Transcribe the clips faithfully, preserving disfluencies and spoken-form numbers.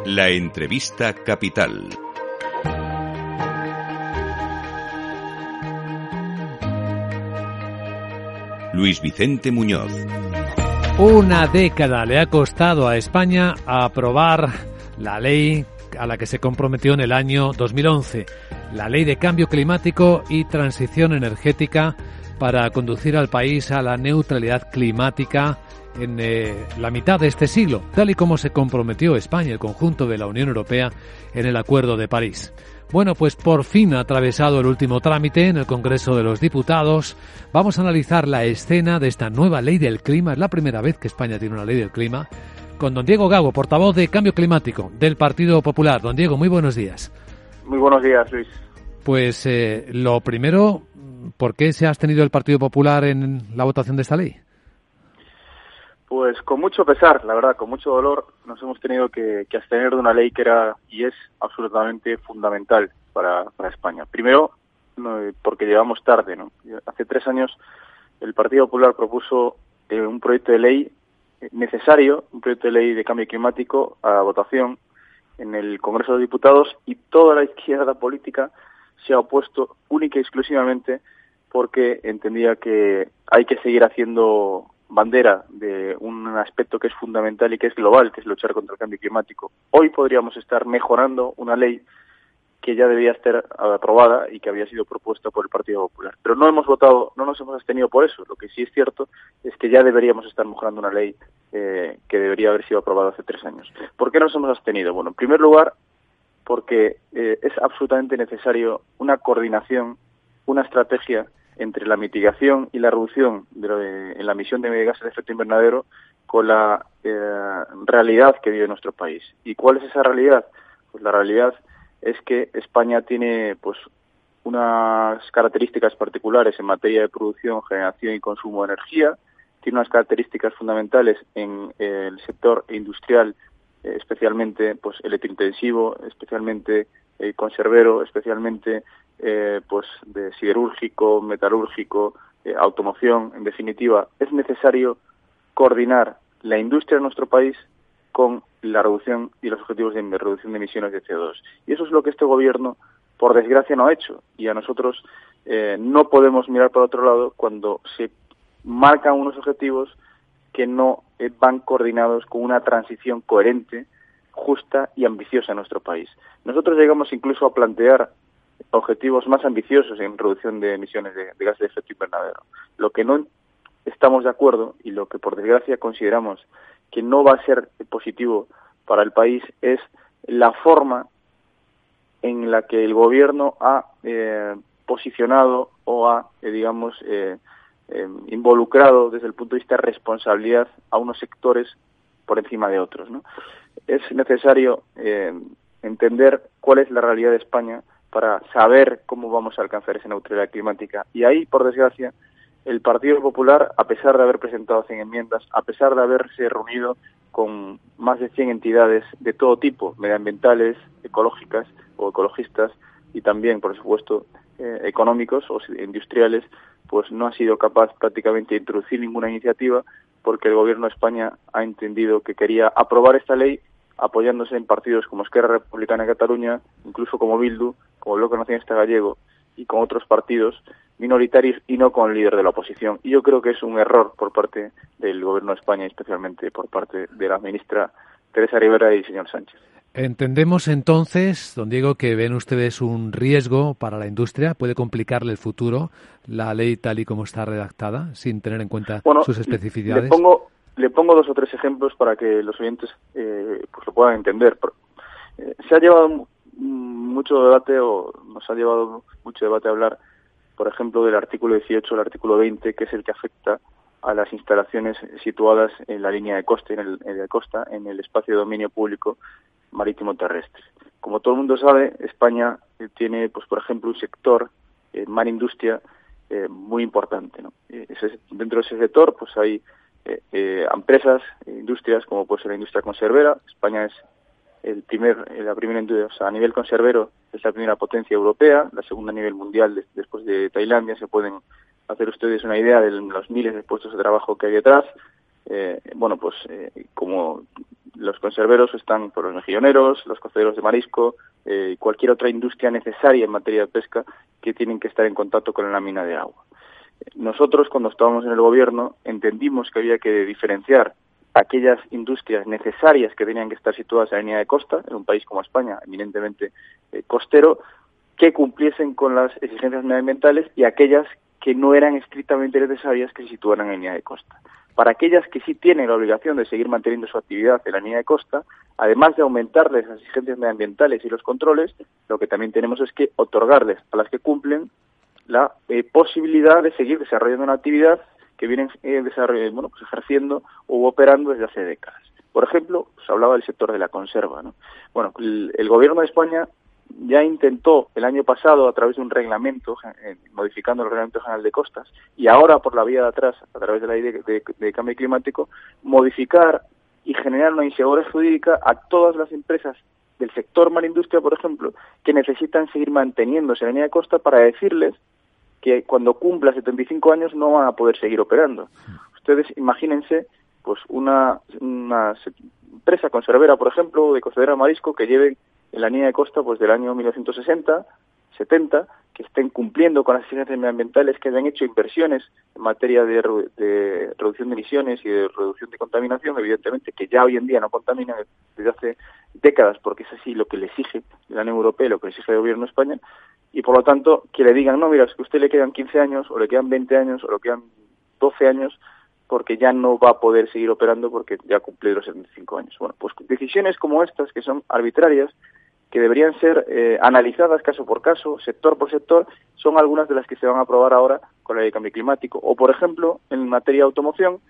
La entrevista capital. Luis Vicente Muñoz. Una década le ha costado a España aprobar la ley a la que se comprometió en el año dos mil once, la Ley de Cambio Climático y Transición Energética, para conducir al país a la neutralidad climática en eh, la mitad de este siglo, tal y como se comprometió España y el conjunto de la Unión Europea en el Acuerdo de París. Bueno, pues por fin ha atravesado el último trámite en el Congreso de los Diputados. Vamos a analizar la escena de esta nueva ley del clima. Es la primera vez que España tiene una ley del clima. Con don Diego Gago, portavoz de Cambio Climático del Partido Popular. Don Diego, muy buenos días. Muy buenos días, Luis. Pues eh, lo primero, ¿por qué se ha abstenido el Partido Popular en la votación de esta ley? Pues con mucho pesar, la verdad, con mucho dolor, nos hemos tenido que, que abstener de una ley que era y es absolutamente fundamental para, para España. Primero, no, porque llevamos tarde, ¿no? Hace tres años el Partido Popular propuso eh, un proyecto de ley necesario, un proyecto de ley de cambio climático a votación en el Congreso de los Diputados, y toda la izquierda política se ha opuesto única y exclusivamente porque entendía que hay que seguir haciendo bandera de un aspecto que es fundamental y que es global, que es luchar contra el cambio climático. Hoy podríamos estar mejorando una ley que ya debía estar aprobada y que había sido propuesta por el Partido Popular. Pero no hemos votado, no nos hemos abstenido por eso. Lo que sí es cierto es que ya deberíamos estar mejorando una ley eh, que debería haber sido aprobada hace tres años. ¿Por qué nos hemos abstenido? Bueno, en primer lugar, porque eh, es absolutamente necesario una coordinación, una estrategia entre la mitigación y la reducción de, de en la emisión de gases de efecto invernadero con la eh, realidad que vive nuestro país. ¿Y cuál es esa realidad? Pues la realidad es que España tiene pues unas características particulares en materia de producción, generación y consumo de energía, tiene unas características fundamentales en eh, el sector industrial, eh, especialmente pues electrointensivo, especialmente eh, conservero, especialmente eh, pues de siderúrgico, metalúrgico, eh, automoción. En definitiva, es necesario coordinar la industria de nuestro país con la reducción y los objetivos de reducción de emisiones de C O dos. Y eso es lo que este gobierno, por desgracia, no ha hecho. Y a nosotros eh, no podemos mirar para otro lado cuando se marcan unos objetivos que no eh, van coordinados con una transición coherente, justa y ambiciosa en nuestro país. Nosotros llegamos incluso a plantear objetivos más ambiciosos en reducción de emisiones de, de gases de efecto invernadero. Lo que no estamos de acuerdo y lo que por desgracia consideramos que no va a ser positivo para el país es la forma en la que el gobierno ha eh, posicionado o ha, eh, digamos, eh, eh, involucrado desde el punto de vista de responsabilidad a unos sectores por encima de otros, ¿no? Es necesario eh, entender cuál es la realidad de España para saber cómo vamos a alcanzar esa neutralidad climática. Y ahí, por desgracia, el Partido Popular, a pesar de haber presentado cien enmiendas, a pesar de haberse reunido con más de cien entidades de todo tipo, medioambientales, ecológicas o ecologistas, y también, por supuesto, eh, económicos o industriales, pues no ha sido capaz prácticamente de introducir ninguna iniciativa porque el Gobierno de España ha entendido que quería aprobar esta ley apoyándose en partidos como Esquerra Republicana de Cataluña, incluso como Bildu, como el Bloque Nacionalista Gallego y con otros partidos minoritarios y no con el líder de la oposición. Y yo creo que es un error por parte del Gobierno de España y especialmente por parte de la ministra Teresa Rivera y el señor Sánchez. Entendemos entonces, don Diego, que ven ustedes un riesgo para la industria, puede complicarle el futuro la ley tal y como está redactada, sin tener en cuenta bueno, sus especificidades. Le pongo, le pongo dos o tres ejemplos para que los oyentes eh, pues lo puedan entender. Eh, se ha llevado mucho debate, o nos ha llevado mucho debate a hablar, por ejemplo, del artículo dieciocho, el artículo veinte, que es el que afecta a las instalaciones situadas en la línea de costa, en el, en el costa, en el espacio de dominio público marítimo terrestre. Como todo el mundo sabe, España eh, tiene, pues por ejemplo, un sector, eh, mar industria, eh, muy importante, ¿no? Eh, ese, dentro de ese sector, pues hay eh, eh, empresas, eh, industrias, como puede ser la industria conservera. España es el primer, eh, la primera industria, o sea, a nivel conservero es la primera potencia europea, la segunda a nivel mundial de, después de Tailandia. Se pueden hacer ustedes una idea de los miles de puestos de trabajo que hay detrás. Eh, bueno, pues eh, como los conserveros están por los mejilloneros, los cocederos de marisco, eh, cualquier otra industria necesaria en materia de pesca que tienen que estar en contacto con la mina de agua. Nosotros, cuando estábamos en el gobierno, entendimos que había que diferenciar aquellas industrias necesarias que tenían que estar situadas en la línea de costa, en un país como España, eminentemente eh, costero, que cumpliesen con las exigencias medioambientales, y aquellas que no eran estrictamente necesarias que se situaran en la línea de costa. Para aquellas que sí tienen la obligación de seguir manteniendo su actividad en la línea de costa, además de aumentarles las exigencias medioambientales y los controles, lo que también tenemos es que otorgarles a las que cumplen la eh, posibilidad de seguir desarrollando una actividad que vienen eh, desarrollando, bueno, pues ejerciendo o operando desde hace décadas. Por ejemplo, se hablaba del sector de la conserva, ¿no? Bueno, el, el gobierno de España ya intentó el año pasado, a través de un reglamento, eh, modificando el Reglamento General de Costas, y ahora por la vía de atrás, a través de la ley de, de, de cambio climático, modificar y generar una inseguridad jurídica a todas las empresas del sector marindustria, por ejemplo, que necesitan seguir manteniéndose en la línea de costa, para decirles que cuando cumpla setenta y cinco años no van a poder seguir operando. Ustedes imagínense pues una, una empresa conservera, por ejemplo, de cocedera de marisco, que lleven en la línea de costa pues del año mil novecientos sesenta, setenta, que estén cumpliendo con las exigencias medioambientales, que hayan hecho inversiones en materia de, de reducción de emisiones y de reducción de contaminación, evidentemente que ya hoy en día no contaminan desde hace décadas, porque es así lo que le exige la Unión Europea, lo que le exige el gobierno de España, y por lo tanto que le digan, no, mira, es que a usted le quedan quince años, o le quedan veinte años, o le quedan doce años, porque ya no va a poder seguir operando porque ya ha cumplido los setenta y cinco años. Bueno, pues decisiones como estas, que son arbitrarias, que deberían ser eh, analizadas caso por caso, sector por sector, son algunas de las que se van a aprobar ahora con la ley de cambio climático. O, por ejemplo, en materia de automoción,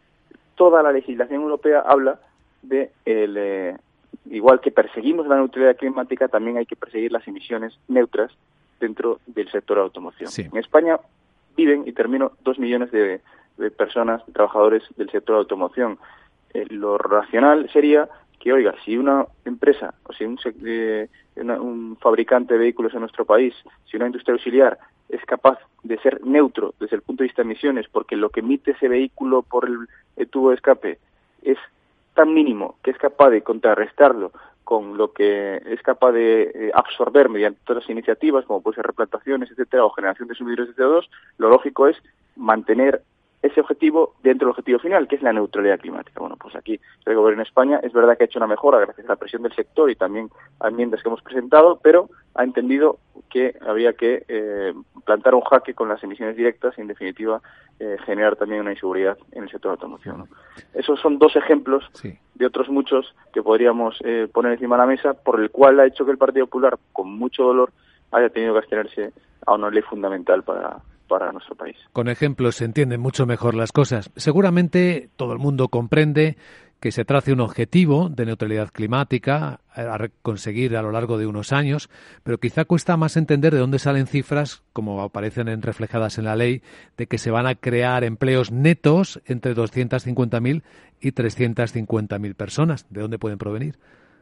toda la legislación europea habla de, el, eh, igual que perseguimos la neutralidad climática, también hay que perseguir las emisiones neutras dentro del sector de automoción. Sí. En España viven, y termino, dos millones de, de personas, de trabajadores del sector de automoción. Eh, lo racional sería que, oiga, si una empresa, o si un, eh, una, un fabricante de vehículos en nuestro país, si una industria auxiliar es capaz de ser neutro desde el punto de vista de emisiones, porque lo que emite ese vehículo por el, el tubo de escape es tan mínimo que es capaz de contrarrestarlo con lo que es capaz de eh, absorber mediante otras iniciativas, como puede ser replantaciones, etcétera, o generación de suministros de C O dos, lo lógico es mantener ese objetivo dentro del objetivo final, que es la neutralidad climática. Bueno, pues aquí el gobierno de España es verdad que ha hecho una mejora gracias a la presión del sector y también a enmiendas que hemos presentado, pero ha entendido que había que eh, plantar un jaque con las emisiones directas y, en definitiva, eh, generar también una inseguridad en el sector de automoción, ¿no? Esos son dos ejemplos sí. de otros muchos que podríamos eh, poner encima de la mesa, por el cual ha hecho que el Partido Popular, con mucho dolor, haya tenido que abstenerse a una ley fundamental para para nuestro país. Con ejemplos se entienden mucho mejor las cosas. Seguramente todo el mundo comprende que se trace un objetivo de neutralidad climática a conseguir a lo largo de unos años, pero quizá cuesta más entender de dónde salen cifras, como aparecen en, reflejadas en la ley, de que se van a crear empleos netos entre doscientas cincuenta mil y trescientas cincuenta mil personas. ¿De dónde pueden provenir?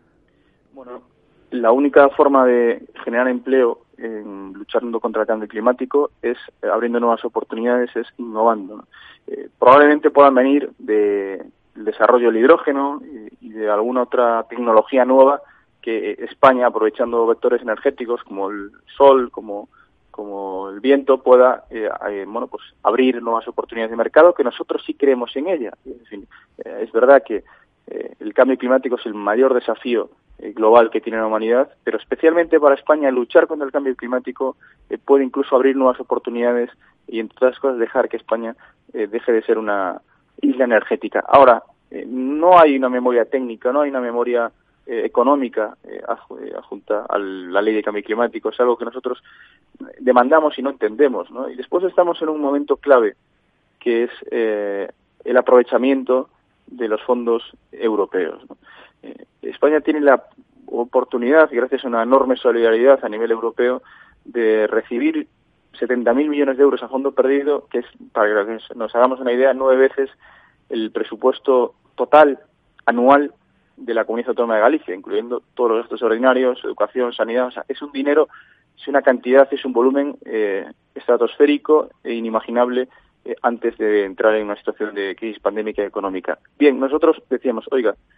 Bueno, la única forma de generar empleo en luchando contra el cambio climático es eh, abriendo nuevas oportunidades, es innovando, ¿no? Eh, probablemente puedan venir de el desarrollo del hidrógeno y, y de alguna otra tecnología nueva que eh, España, aprovechando vectores energéticos como el sol, como como el viento, pueda eh, eh, bueno pues abrir nuevas oportunidades de mercado, que nosotros sí creemos en ella. En fin, eh, es verdad que eh, el cambio climático es el mayor desafío global que tiene la humanidad, pero especialmente para España luchar contra el cambio climático eh, puede incluso abrir nuevas oportunidades y, entre otras cosas, dejar que España eh, deje de ser una isla energética. Ahora, eh, no hay una memoria técnica, no hay una memoria eh, económica eh, adjunta a la ley de cambio climático, es algo que nosotros demandamos y no entendemos, ¿no? Y después estamos en un momento clave, que es eh, el aprovechamiento de los fondos europeos, ¿no? Eh, España tiene la oportunidad, gracias a una enorme solidaridad a nivel europeo, de recibir setenta mil millones de euros a fondo perdido, que es, para que nos hagamos una idea, nueve veces el presupuesto total anual de la Comunidad Autónoma de Galicia, incluyendo todos los gastos ordinarios, educación, sanidad. O sea, es un dinero, es una cantidad, es un volumen eh, estratosférico e inimaginable eh, antes de entrar en una situación de crisis pandémica y económica. Bien, nosotros decíamos, oiga,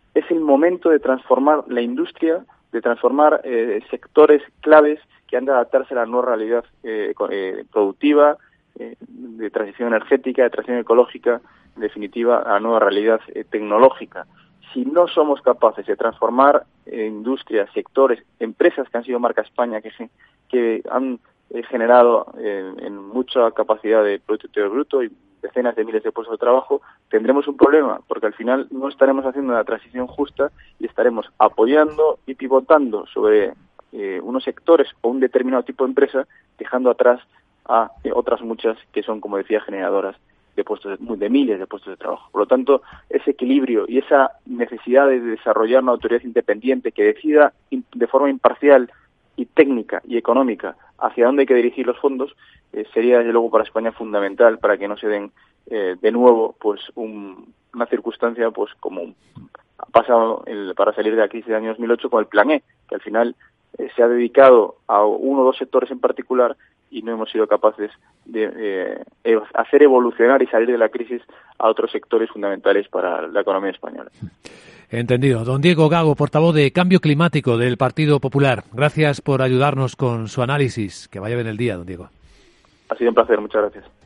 es el momento de transformar la industria, de transformar eh, sectores claves que han de adaptarse a la nueva realidad eh, eh, productiva, eh, de transición energética, de transición ecológica, en definitiva, a la nueva realidad eh, tecnológica. Si no somos capaces de transformar eh, industrias, sectores, empresas que han sido marca España, que, que han eh, generado eh, en mucha capacidad de Producto Interior Bruto y decenas de miles de puestos de trabajo, tendremos un problema, porque al final no estaremos haciendo una transición justa y estaremos apoyando y pivotando sobre eh, unos sectores o un determinado tipo de empresa, dejando atrás a eh, otras muchas que son, como decía, generadoras de puestos de, de miles de puestos de trabajo. Por lo tanto, ese equilibrio y esa necesidad de desarrollar una autoridad independiente que decida de forma imparcial y técnica y económica hacia dónde hay que dirigir los fondos eh, sería desde luego para España fundamental para que no se den eh, de nuevo pues un, una circunstancia pues como ha pasado el, para salir de la crisis del año dos mil ocho con el Plan E, que al final eh, se ha dedicado a uno o dos sectores en particular y no hemos sido capaces de eh, hacer evolucionar y salir de la crisis a otros sectores fundamentales para la economía española. Entendido. Don Diego Gago, portavoz de Cambio Climático del Partido Popular. Gracias por ayudarnos con su análisis. Que vaya bien el día, don Diego. Ha sido un placer. Muchas gracias.